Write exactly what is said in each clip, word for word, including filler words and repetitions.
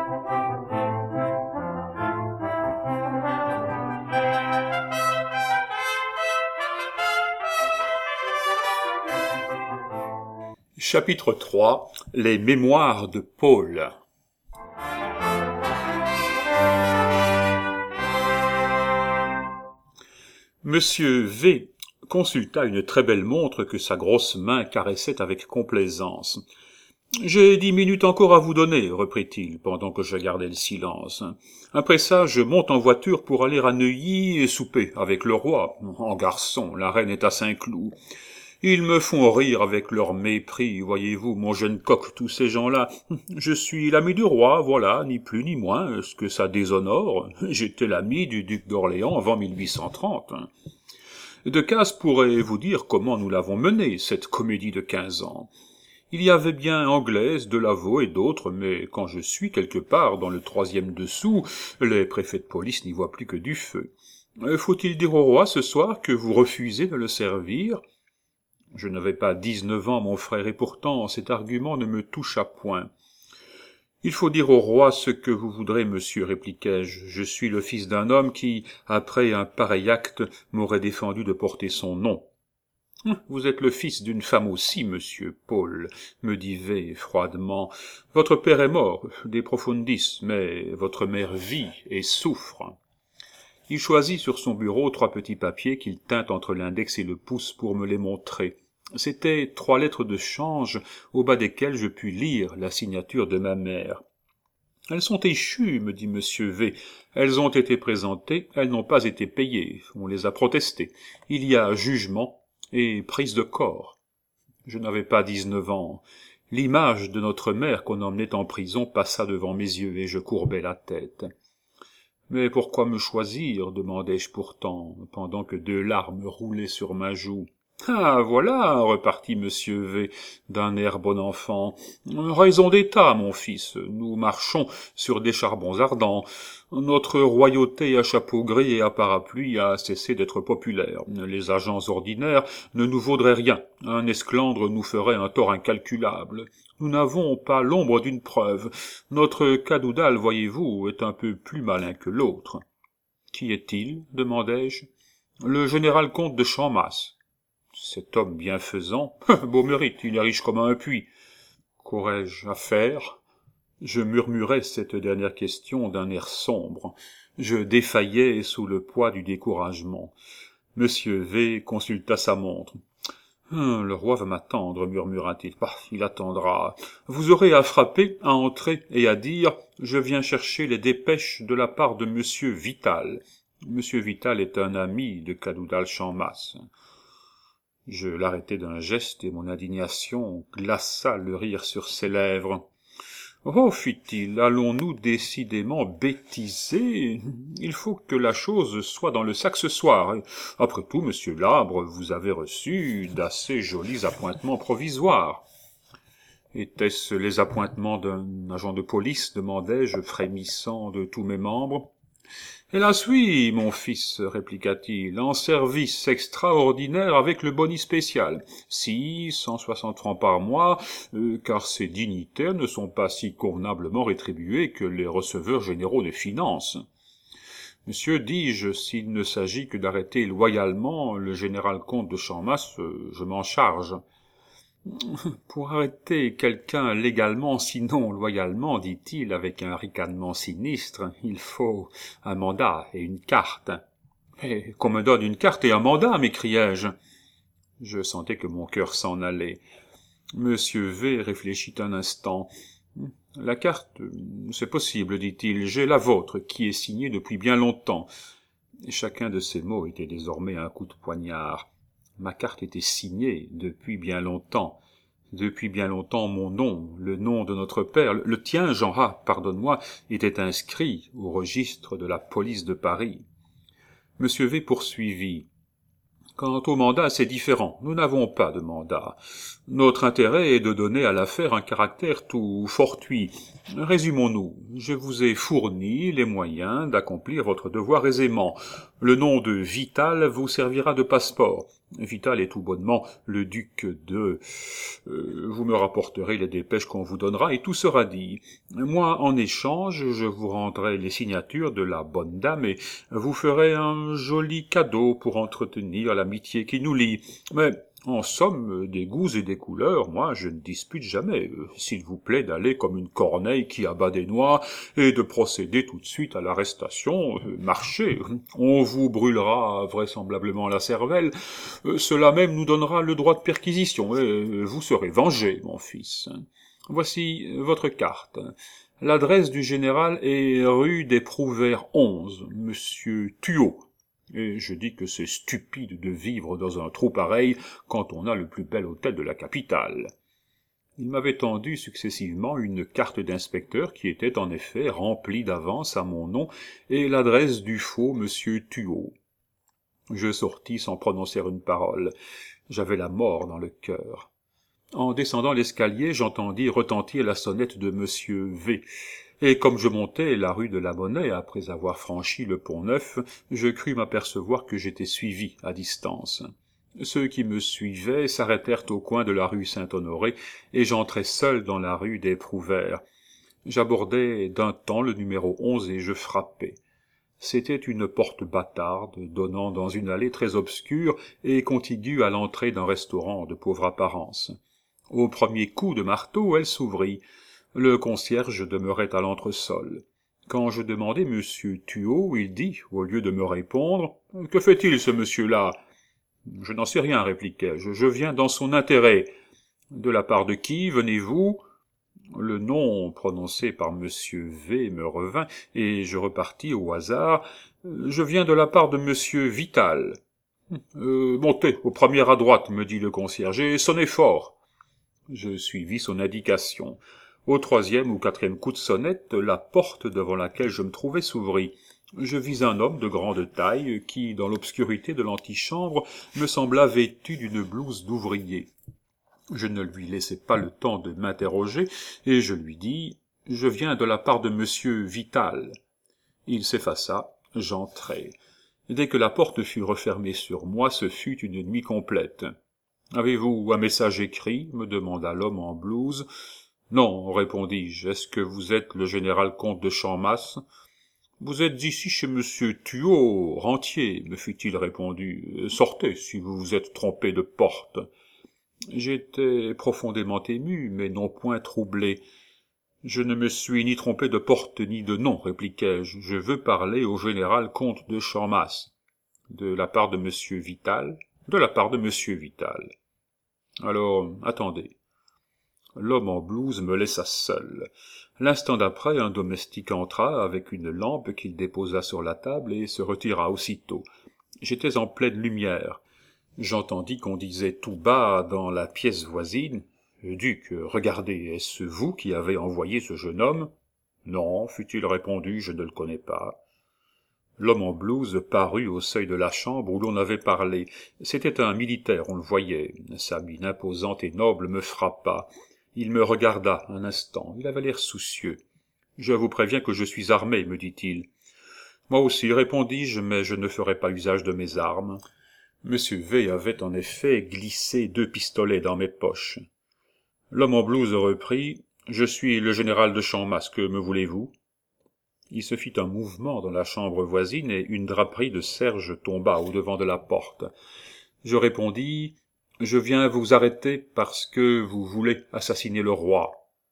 Chapitre trois. Les mémoires de Paul. Monsieur V consulta une très belle montre que sa grosse main caressait avec complaisance. « J'ai dix minutes encore à vous donner, reprit-il, pendant que je gardais le silence. Après ça, je monte en voiture pour aller à Neuilly et souper avec le roi. En garçon, la reine est à Saint-Cloud. Ils me font rire avec leur mépris, voyez-vous, mon jeune coq, tous ces gens-là. Je suis l'ami du roi, voilà, ni plus ni moins, ce que ça déshonore. J'étais l'ami du duc d'Orléans avant mille huit cent trente. Decazes pourrait vous dire comment nous l'avons menée, cette comédie de quinze ans. Il y avait bien Anglaise, Delaveau et d'autres, mais quand je suis quelque part dans le troisième dessous, les préfets de police n'y voient plus que du feu. Faut-il dire au roi ce soir que vous refusez de le servir ? Je n'avais pas dix-neuf ans, mon frère, et pourtant cet argument ne me toucha point. « Il faut dire au roi ce que vous voudrez, monsieur, répliquai-je. Je suis le fils d'un homme qui, après un pareil acte, m'aurait défendu de porter son nom. »« Vous êtes le fils d'une femme aussi, monsieur Paul, me dit V froidement. Votre père est mort, de profundis, mais votre mère vit et souffre. » Il choisit sur son bureau trois petits papiers qu'il tint entre l'index et le pouce pour me les montrer. C'étaient trois lettres de change, au bas desquelles je pus lire la signature de ma mère. « Elles sont échues, me dit monsieur V. Elles ont été présentées, elles n'ont pas été payées. On les a protestées. Il y a jugement et prise de corps. » Je n'avais pas dix-neuf ans. L'image de notre mère qu'on emmenait en prison passa devant mes yeux et je courbai la tête. « Mais pourquoi me choisir ?» demandai-je pourtant, pendant que deux larmes roulaient sur ma joue. « Ah, voilà !» repartit monsieur V. d'un air bon enfant. « Raison d'État, mon fils. Nous marchons sur des charbons ardents. Notre royauté à chapeau gris et à parapluie a cessé d'être populaire. Les agents ordinaires ne nous vaudraient rien. Un esclandre nous ferait un tort incalculable. Nous n'avons pas l'ombre d'une preuve. Notre Cadoudal, voyez-vous, est un peu plus malin que l'autre. »« Qui est-il » demandai-je. « Le général comte de Champmasse. » Cet homme bienfaisant, beau mérite, il est riche comme un puits. Qu'aurais-je à faire? Je murmurai cette dernière question d'un air sombre. Je défaillais sous le poids du découragement. Monsieur V consulta sa montre. Hum, « Le roi va m'attendre, murmura-t-il. Bah, il attendra. Vous aurez à frapper, à entrer et à dire « Je viens chercher les dépêches de la part de monsieur Vital. » Monsieur Vital est un ami de Cadoudal-Champmasse. Je l'arrêtai d'un geste et mon indignation glaça le rire sur ses lèvres. « Oh, fit-il, allons-nous décidément bêtiser? Il faut que la chose soit dans le sac ce soir. Après tout, monsieur Labre, vous avez reçu d'assez jolis appointements provisoires. » « Étaient-ce les appointements d'un agent de police ?» demandai-je, frémissant de tous mes membres. « Hélas oui, mon fils, répliqua-t-il, en service extraordinaire avec le boni spécial. Six cent soixante francs par mois, euh, car ces dignitaires ne sont pas si convenablement rétribués que les receveurs généraux des finances. Monsieur, dis-je, s'il ne s'agit que d'arrêter loyalement le général comte de Champmasse, euh, je m'en charge. » « Pour arrêter quelqu'un légalement, sinon loyalement, dit-il, avec un ricanement sinistre, il faut un mandat et une carte. »« Mais qu'on me donne une carte et un mandat, m'écriai-je. » Je sentais que mon cœur s'en allait. Monsieur V réfléchit un instant. « La carte, c'est possible, dit-il, j'ai la vôtre, qui est signée depuis bien longtemps. » Et chacun de ces mots était désormais un coup de poignard. Ma carte était signée depuis bien longtemps. Depuis bien longtemps, mon nom, le nom de notre père, le tien, Jean A, pardonne-moi, était inscrit au registre de la police de Paris. Monsieur V poursuivit. Quant au mandat, c'est différent. Nous n'avons pas de mandat. Notre intérêt est de donner à l'affaire un caractère tout fortuit. Résumons-nous. Je vous ai fourni les moyens d'accomplir votre devoir aisément. Le nom de Vital vous servira de passeport. Vital est tout bonnement le duc de... Euh, vous me rapporterez les dépêches qu'on vous donnera, et tout sera dit. Moi, en échange, je vous rendrai les signatures de la bonne dame, et vous ferez un joli cadeau pour entretenir l'amitié qui nous lie. Mais... en somme, des goûts et des couleurs, moi, je ne dispute jamais. Euh, S'il vous plaît d'aller comme une corneille qui abat des noix, et de procéder tout de suite à l'arrestation, euh, marchez, on vous brûlera vraisemblablement la cervelle, euh, cela même nous donnera le droit de perquisition, et euh, vous serez vengé, mon fils. Voici votre carte. L'adresse du général est rue des Prouvaires onze, monsieur Thuot. Et je dis que c'est stupide de vivre dans un trou pareil quand on a le plus bel hôtel de la capitale. Il m'avait tendu successivement une carte d'inspecteur qui était en effet remplie d'avance à mon nom et l'adresse du faux monsieur Thuot. Je sortis sans prononcer une parole. J'avais la mort dans le cœur. En descendant l'escalier, j'entendis retentir la sonnette de monsieur V. Et comme je montais la rue de la Monnaie, après avoir franchi le Pont-Neuf, je crus m'apercevoir que j'étais suivi à distance. Ceux qui me suivaient s'arrêtèrent au coin de la rue Saint-Honoré, et j'entrai seul dans la rue des Prouvaires. J'abordai d'un temps le numéro onze et je frappai. C'était une porte bâtarde, donnant dans une allée très obscure et contiguë à l'entrée d'un restaurant de pauvre apparence. Au premier coup de marteau, elle s'ouvrit. Le concierge demeurait à l'entresol. Quand je demandai monsieur Thuot, il dit, au lieu de me répondre, « Que fait-il, ce monsieur-là » ?« Je n'en sais rien, répliquai-je, je viens dans son intérêt. »« De la part de qui venez-vous » Le nom prononcé par monsieur V me revint, et je repartis au hasard. « Je viens de la part de monsieur Vital. »« Euh, montez, au premier à droite, me dit le concierge, et sonnez fort. » Je suivis son indication. Au troisième ou quatrième coup de sonnette, la porte devant laquelle je me trouvais s'ouvrit. Je vis un homme de grande taille qui, dans l'obscurité de l'antichambre, me sembla vêtu d'une blouse d'ouvrier. Je ne lui laissai pas le temps de m'interroger, et je lui dis « Je viens de la part de monsieur Vital. » Il s'effaça, j'entrai. Dès que la porte fut refermée sur moi, ce fut une nuit complète. « Avez-vous un message écrit ?» me demanda l'homme en blouse. « Non, répondis-je. Est-ce que vous êtes le général comte de Champmasse ?»« Vous êtes ici chez monsieur Thuot, rentier, me fut-il répondu. Sortez, si vous vous êtes trompé de porte. » J'étais profondément ému, mais non point troublé. « Je ne me suis ni trompé de porte ni de nom, répliquai-je. Je veux parler au général comte de Champmasse. »« De la part de monsieur Vital ?»« De la part de monsieur Vital. »« Alors, attendez. » L'homme en blouse me laissa seul. L'instant d'après, un domestique entra avec une lampe qu'il déposa sur la table et se retira aussitôt. J'étais en pleine lumière. J'entendis qu'on disait tout bas dans la pièce voisine « Duc, regardez, est-ce vous qui avez envoyé ce jeune homme ?»« Non, fut-il répondu, je ne le connais pas. » L'homme en blouse parut au seuil de la chambre où l'on avait parlé. C'était un militaire, on le voyait. Sa mine imposante et noble me frappa. Il me regarda un instant, il avait l'air soucieux. « Je vous préviens que je suis armé, me dit-il. »« Moi aussi, répondis-je, mais je ne ferai pas usage de mes armes. » Monsieur V avait en effet glissé deux pistolets dans mes poches. L'homme en blouse reprit « Je suis le général de Champmasse, que me voulez-vous » Il se fit un mouvement dans la chambre voisine et une draperie de serge tomba au-devant de la porte. Je répondis « Je viens vous arrêter parce que vous voulez assassiner le roi. »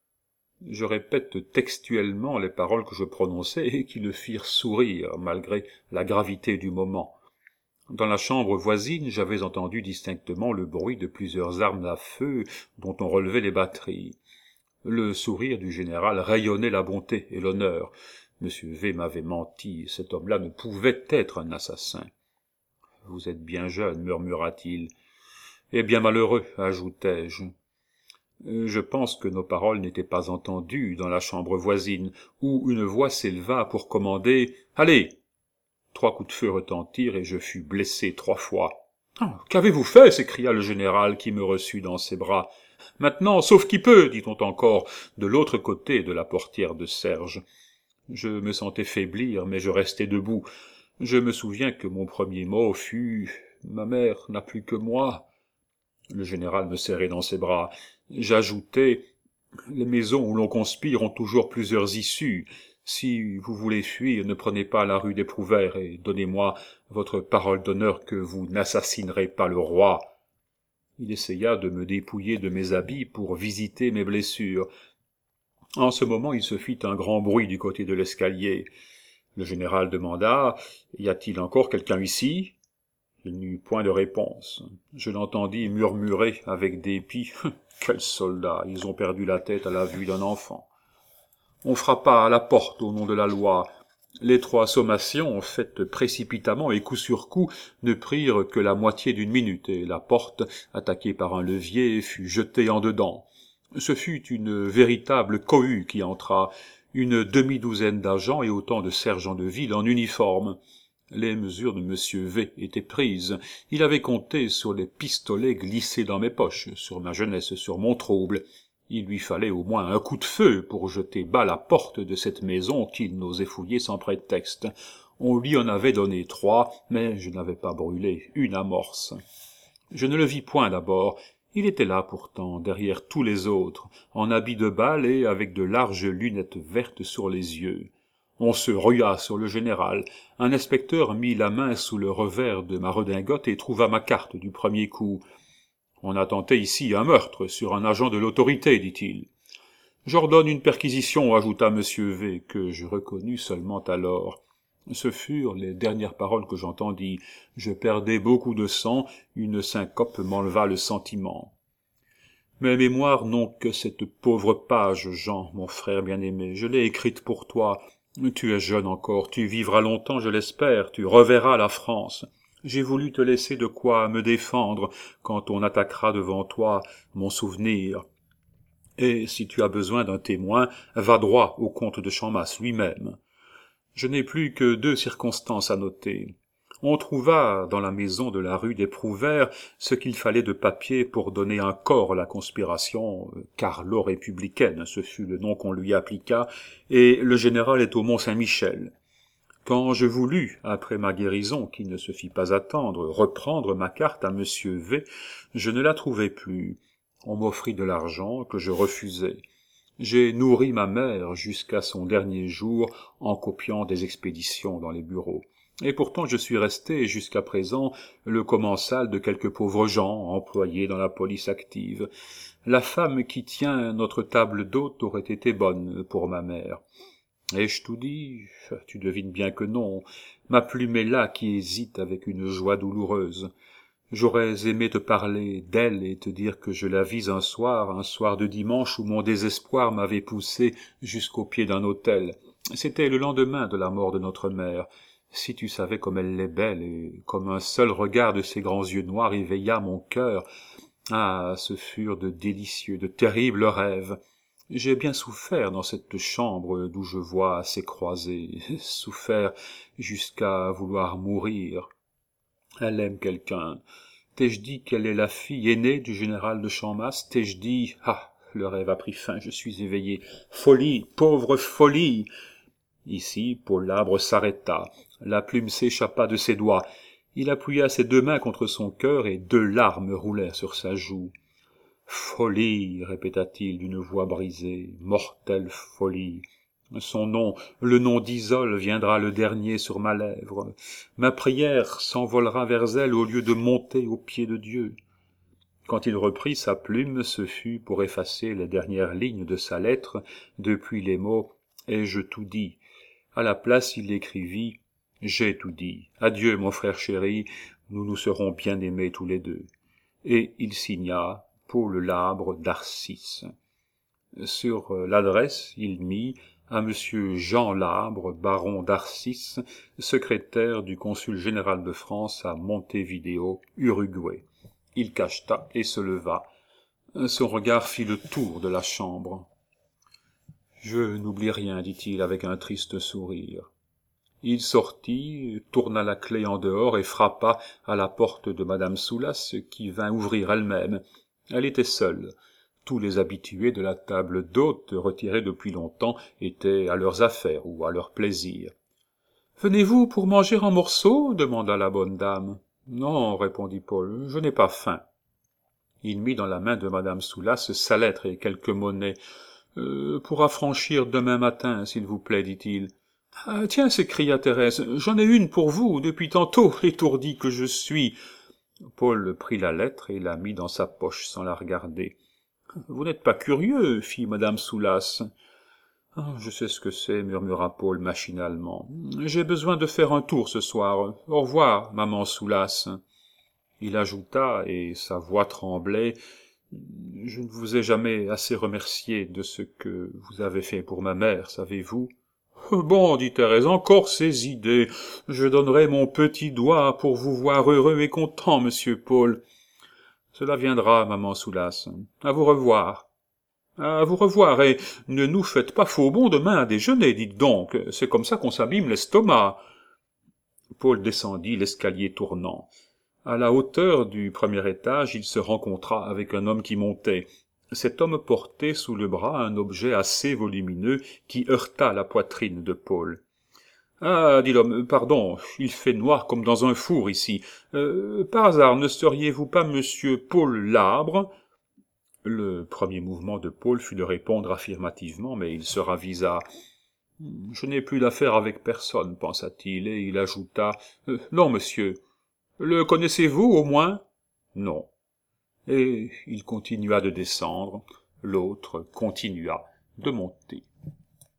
Je répète textuellement les paroles que je prononçai et qui le firent sourire, malgré la gravité du moment. Dans la chambre voisine, j'avais entendu distinctement le bruit de plusieurs armes à feu dont on relevait les batteries. Le sourire du général rayonnait la bonté et l'honneur. Monsieur V m'avait menti, cet homme-là ne pouvait être un assassin. « Vous êtes bien jeune, murmura-t-il. »« Et bien malheureux, ajoutai-je. » Je pense que nos paroles n'étaient pas entendues dans la chambre voisine, où une voix s'éleva pour commander « Allez !» Trois coups de feu retentirent et je fus blessé trois fois. Ah, « Qu'avez-vous fait ?» s'écria le général qui me reçut dans ses bras. « Maintenant, sauf qui peut !» dit-on encore, de l'autre côté de la portière de serge. Je me sentais faiblir, mais je restai debout. Je me souviens que mon premier mot fut ma mère n'a plus que moi. Le général me serrait dans ses bras. J'ajoutai, les maisons où l'on conspire ont toujours plusieurs issues. Si vous voulez fuir, ne prenez pas la rue des Prouvaires et donnez-moi votre parole d'honneur que vous n'assassinerez pas le roi. Il essaya de me dépouiller de mes habits pour visiter mes blessures. En ce moment, il se fit un grand bruit du côté de l'escalier. Le général demanda « Y a-t-il encore quelqu'un ici ?» Il n'y eut point de réponse. Je l'entendis murmurer avec dépit « Quels soldats! Ils ont perdu la tête à la vue d'un enfant. » On frappa à la porte au nom de la loi. Les trois sommations, faites précipitamment et coup sur coup, ne prirent que la moitié d'une minute, et la porte, attaquée par un levier, fut jetée en dedans. Ce fut une véritable cohue qui entra, une demi-douzaine d'agents et autant de sergents de ville en uniforme. Les mesures de Monsieur V étaient prises. Il avait compté sur les pistolets glissés dans mes poches, sur ma jeunesse, sur mon trouble. Il lui fallait au moins un coup de feu pour jeter bas la porte de cette maison qu'il n'osait fouiller sans prétexte. On lui en avait donné trois, mais je n'avais pas brûlé une amorce. Je ne le vis point d'abord. Il était là pourtant, derrière tous les autres, en habit de bal et avec de larges lunettes vertes sur les yeux. On se rua sur le général. Un inspecteur mit la main sous le revers de ma redingote et trouva ma carte du premier coup. « On a tenté ici un meurtre sur un agent de l'autorité, dit-il. »« J'ordonne une perquisition, ajouta Monsieur V, que je reconnus seulement alors. Ce furent les dernières paroles que j'entendis. Je perdais beaucoup de sang, une syncope m'enleva le sentiment. Mes mémoires n'ont que cette pauvre page, Jean, mon frère bien-aimé. Je l'ai écrite pour toi. Tu es jeune encore, tu vivras longtemps, je l'espère, tu reverras la France. J'ai voulu te laisser de quoi me défendre quand on attaquera devant toi mon souvenir. Et si tu as besoin d'un témoin, va droit au comte de Champmatz lui-même. Je n'ai plus que deux circonstances à noter. On trouva dans la maison de la rue des Prouvaires ce qu'il fallait de papier pour donner un corps à la conspiration, Carlo républicaine, ce fut le nom qu'on lui appliqua, et le général est au Mont-Saint-Michel. Quand je voulus, après ma guérison, qui ne se fit pas attendre, reprendre ma carte à Monsieur V, je ne la trouvai plus. On m'offrit de l'argent que je refusai. J'ai nourri ma mère jusqu'à son dernier jour en copiant des expéditions dans les bureaux. Et pourtant je suis resté jusqu'à présent le commensal de quelques pauvres gens employés dans la police active. La femme qui tient notre table d'hôte aurait été bonne pour ma mère. Ai-je tout dit? Tu devines bien que non. Ma plume est là qui hésite avec une joie douloureuse. J'aurais aimé te parler d'elle et te dire que je la vis un soir, un soir de dimanche où mon désespoir m'avait poussé jusqu'au pied d'un autel. C'était le lendemain de la mort de notre mère. Si tu savais comme elle est belle, et comme un seul regard de ses grands yeux noirs éveilla mon cœur. Ah, ce furent de délicieux, de terribles rêves. J'ai bien souffert dans cette chambre d'où je vois ces croisées, souffert jusqu'à vouloir mourir. Elle aime quelqu'un. T'ai-je dit qu'elle est la fille aînée du général de Champmatz? T'ai-je dit... Ah, le rêve a pris fin, je suis éveillé. Folie, pauvre folie! Ici, Paul Labre s'arrêta. La plume s'échappa de ses doigts. Il appuya ses deux mains contre son cœur et deux larmes roulèrent sur sa joue. « Folie !» répéta-t-il d'une voix brisée. « Mortelle folie !» Son nom, le nom d'Isole, viendra le dernier sur ma lèvre. Ma prière s'envolera vers elle au lieu de monter aux pieds de Dieu. Quand il reprit sa plume, ce fut pour effacer les dernières lignes de sa lettre, depuis les mots « ai-je tout dit ?» À la place, il écrivit « J'ai tout dit. Adieu, mon frère chéri, nous nous serons bien aimés tous les deux. » Et il signa « Paul Labre d'Arcis ». Sur l'adresse, il mit « à Monsieur Jean Labre, baron d'Arcis, secrétaire du consul général de France à Montevideo, Uruguay ». Il cacheta et se leva. Son regard fit le tour de la chambre. « Je n'oublie rien, dit-il avec un triste sourire. » Il sortit, tourna la clef en dehors et frappa à la porte de madame Soulas, qui vint ouvrir elle-même. Elle était seule. Tous les habitués de la table d'hôte, retirés depuis longtemps, étaient à leurs affaires ou à leur plaisir. « Venez-vous pour manger en morceaux ?» demanda la bonne dame. « Non, répondit Paul, je n'ai pas faim. Il mit dans la main de madame Soulas sa lettre et quelques monnaies. Euh, pour affranchir demain matin, s'il vous plaît, dit-il. Ah, tiens, s'écria Thérèse, j'en ai une pour vous, depuis tantôt, étourdi que je suis. Paul prit la lettre et la mit dans sa poche sans la regarder. Vous n'êtes pas curieux, fit madame Soulas. Ah, je sais ce que c'est, murmura Paul machinalement. J'ai besoin de faire un tour ce soir. Au revoir, maman Soulas. Il ajouta, et sa voix tremblait, je ne vous ai jamais assez remercié de ce que vous avez fait pour ma mère, savez-vous? Bon, dit Thérèse, encore ces idées. Je donnerai mon petit doigt pour vous voir heureux et content, monsieur Paul. Cela viendra, maman Soulas. À vous revoir. À vous revoir, et ne nous faites pas faux bond demain à déjeuner, dites donc. C'est comme ça qu'on s'abîme l'estomac. Paul descendit l'escalier tournant. À la hauteur du premier étage, il se rencontra avec un homme qui montait. Cet homme portait sous le bras un objet assez volumineux qui heurta la poitrine de Paul. « Ah, dit l'homme, pardon, il fait noir comme dans un four ici. Euh, par hasard, ne seriez-vous pas monsieur Paul Labre ?» Le premier mouvement de Paul fut de répondre affirmativement, mais il se ravisa. « Je n'ai plus d'affaire avec personne, pensa-t-il, et il ajouta euh, « Non, monsieur. » Le connaissez-vous, au moins? Non. Et il continua de descendre, l'autre continua de monter.